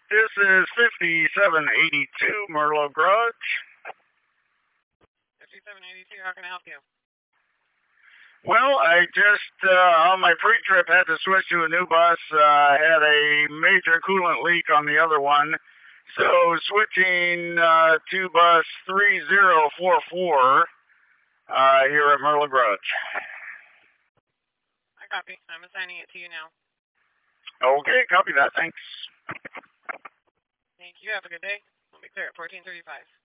This is 5782 Merlot Garage. 5782, how can I help you? Well, I just, on my pre-trip, had to switch to a new bus. Had a major coolant leak on the other one. So switching to bus 3044 here at Merlot Garage. I copy. I'm assigning it to you now. Okay, copy that. Thanks. Thank you. Have a good day. We'll be clear at 1435.